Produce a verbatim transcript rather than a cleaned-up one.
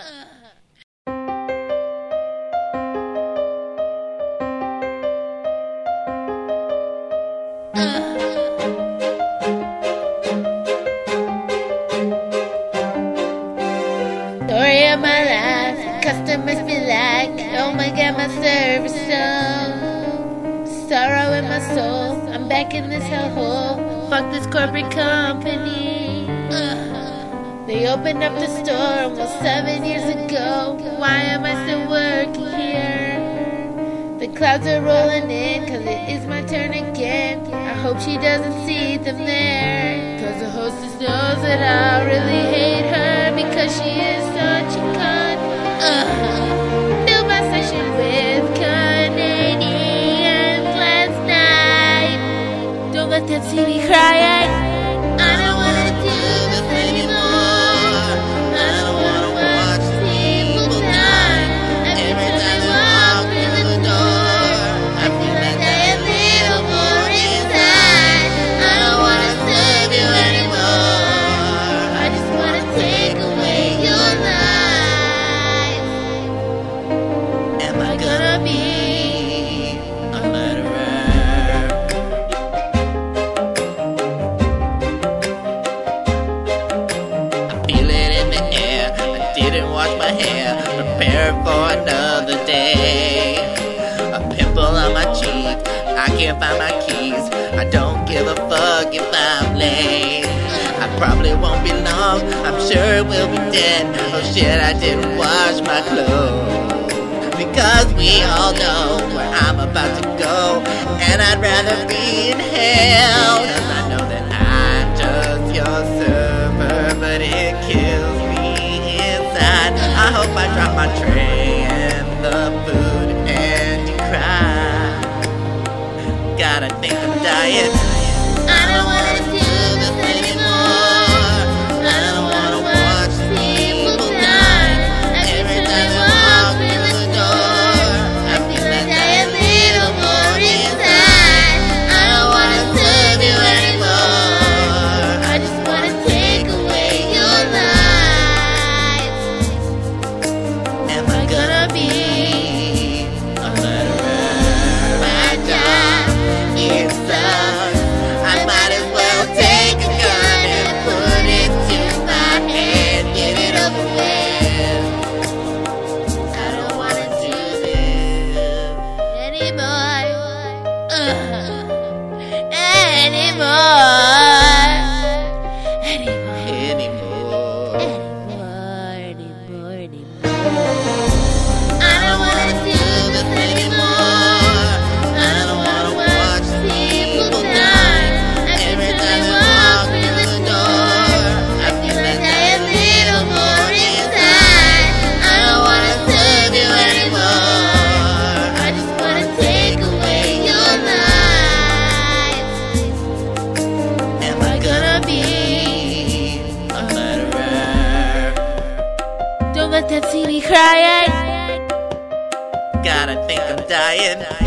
Story of my life, customers be like, oh my god, my service so sorrow in my soul. I'm back in this hellhole. Fuck this corporate company. They opened up the store almost seven years ago. Why am I still working here? The clouds are rolling in, cause it is my turn again. I hope she doesn't see them there, cause the hostess knows that I really hate her, because she is such a cunt. Uh, Filled my session with Canadians last night. Don't let them see me crying. I don't wanna do this anymore. I don't wanna watch people die. Every time I walk through the door, I feel like I am a little more inside. I don't wanna serve you anymore. I just wanna take away your life. Am I gonna be a murderer? Feel it in the air. I didn't wash my hair. Prepare for another day. A pimple on my cheek. I can't find my keys. I don't give a fuck if I'm late. I probably won't be long. I'm sure we'll be dead. Oh shit, I didn't wash my clothes. Because we all know where I'm about to go, and I'd rather be in hell. Cause I know that I'm just your server, but it kills me inside. I hope I drop my tray and the food and you cry. Gotta think I'm dying. I don't wanna do this anymore. I don't wanna watch people die. Every time I walk through the door, I feel like I am a little more inside. I don't wanna serve you anymore. I just wanna take away your life. Am I gonna be a murderer? My job, it sucks. I might as well take a gun and put it to my head, get it over with. I don't wanna do this anymore. Ugh. Anymore. Anymore. Anymore. Anymore. Anymore. I don't wanna do this anymore. I don't wanna watch people die. Every time I walk through the door, I feel like I am a little more inside. I don't wanna serve you anymore. I just wanna take away your life. Am I gonna be a murderer? Don't let them see me crying. Gotta think I'm dying.